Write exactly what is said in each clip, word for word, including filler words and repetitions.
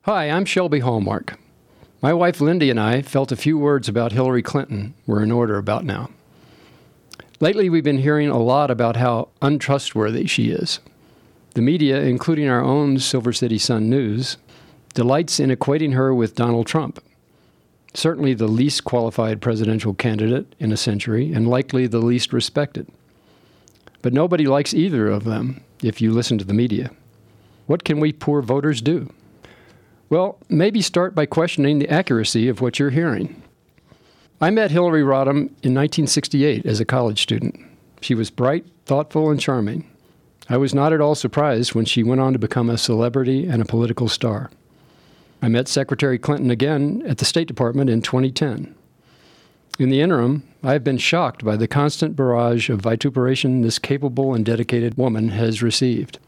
Hi, I'm Shelby Hallmark. My wife Lindy and I felt a few words about Hillary Clinton were in order about now. Lately, we've been hearing a lot about how untrustworthy she is. The media, including our own Silver City Sun News, delights in equating her with Donald Trump, certainly the least qualified presidential candidate in a century and likely the least respected. But nobody likes either of them if you listen to the media. What can we poor voters do? Well, maybe start by questioning the accuracy of what you're hearing. I met Hillary Rodham in nineteen sixty-eight as a college student. She was bright, thoughtful, and charming. I was not at all surprised when she went on to become a celebrity and a political star. I met Secretary Clinton again at the State Department in twenty ten. In the interim, I have been shocked by the constant barrage of vituperation this capable and dedicated woman has received.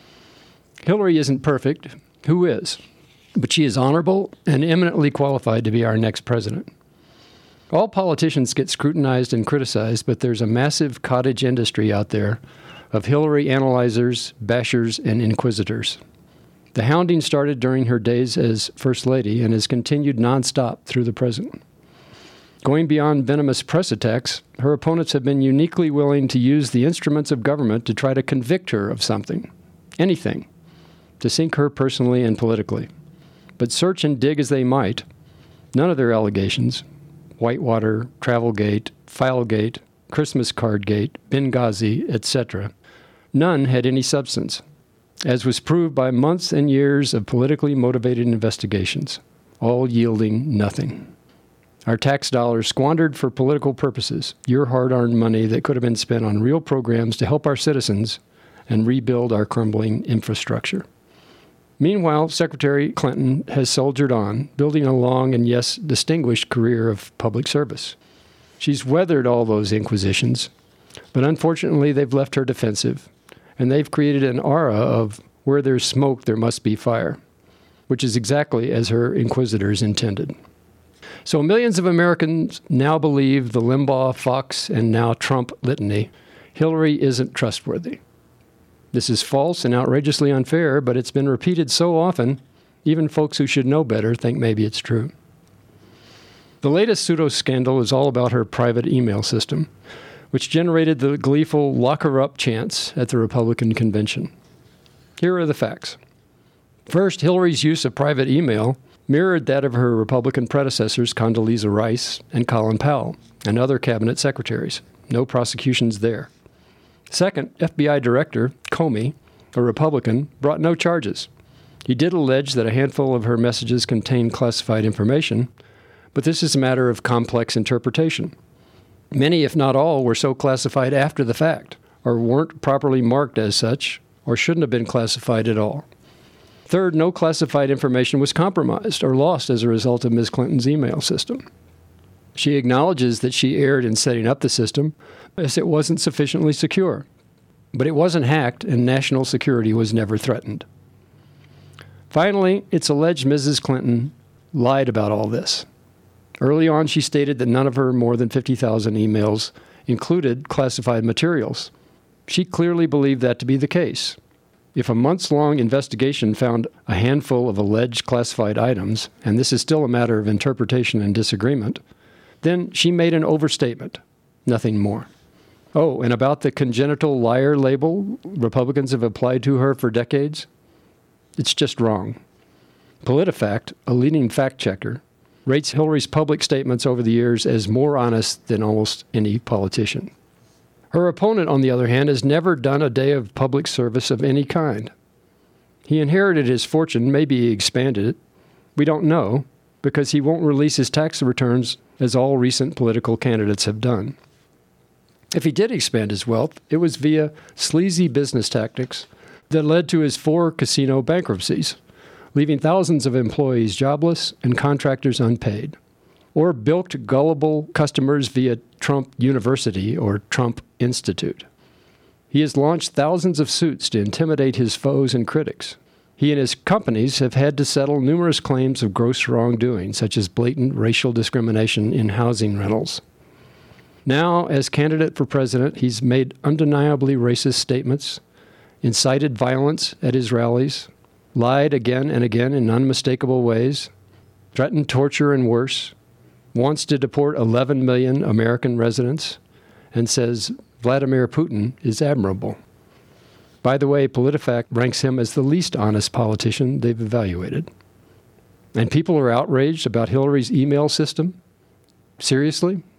Hillary isn't perfect. Who is? But she is honorable and eminently qualified to be our next president. All politicians get scrutinized and criticized, but there's a massive cottage industry out there of Hillary analyzers, bashers, and inquisitors. The hounding started during her days as First Lady and has continued nonstop through the present. Going beyond venomous press attacks, her opponents have been uniquely willing to use the instruments of government to try to convict her of something, anything, to sink her personally and politically. But search and dig as they might, none of their allegations, Whitewater, Travelgate, Filegate, Christmas Cardgate, Benghazi, et cetera, none had any substance, as was proved by months and years of politically motivated investigations, all yielding nothing. Our tax dollars squandered for political purposes, your hard-earned money that could have been spent on real programs to help our citizens and rebuild our crumbling infrastructure. Meanwhile, Secretary Clinton has soldiered on, building a long and, yes, distinguished career of public service. She's weathered all those inquisitions, but unfortunately they've left her defensive, and they've created an aura of where there's smoke, there must be fire, which is exactly as her inquisitors intended. So millions of Americans now believe the Limbaugh, Fox, and now Trump litany. Hillary isn't trustworthy. This is false and outrageously unfair, but it's been repeated so often, even folks who should know better think maybe it's true. The latest pseudo-scandal is all about her private email system, which generated the gleeful lock her up chants at the Republican convention. Here are the facts. First, Hillary's use of private email mirrored that of her Republican predecessors Condoleezza Rice and Colin Powell and other cabinet secretaries. No prosecutions there. Second, F B I Director Comey, a Republican, brought no charges. He did allege that a handful of her messages contained classified information, but this is a matter of complex interpretation. Many, if not all, were so classified after the fact, or weren't properly marked as such, or shouldn't have been classified at all. Third, no classified information was compromised or lost as a result of Miz Clinton's email system. She acknowledges that she erred in setting up the system as it wasn't sufficiently secure. But it wasn't hacked, and national security was never threatened. Finally, it's alleged Missus Clinton lied about all this. Early on, she stated that none of her more than fifty thousand emails included classified materials. She clearly believed that to be the case. If a months-long investigation found a handful of alleged classified items, and this is still a matter of interpretation and disagreement, then she made an overstatement, nothing more. Oh, and about the congenital liar label Republicans have applied to her for decades, it's just wrong. PolitiFact, a leading fact-checker, rates Hillary's public statements over the years as more honest than almost any politician. Her opponent, on the other hand, has never done a day of public service of any kind. He inherited his fortune, maybe he expanded it. We don't know, because he won't release his tax returns as all recent political candidates have done. If he did expand his wealth, it was via sleazy business tactics that led to his four casino bankruptcies, leaving thousands of employees jobless and contractors unpaid, or bilked gullible customers via Trump University or Trump Institute. He has launched thousands of suits to intimidate his foes and critics. He and his companies have had to settle numerous claims of gross wrongdoing, such as blatant racial discrimination in housing rentals. Now, as candidate for president, he's made undeniably racist statements, incited violence at his rallies, lied again and again in unmistakable ways, threatened torture and worse, wants to deport eleven million American residents, and says Vladimir Putin is admirable. By the way, PolitiFact ranks him as the least honest politician they've evaluated. And people are outraged about Hillary's email system? Seriously?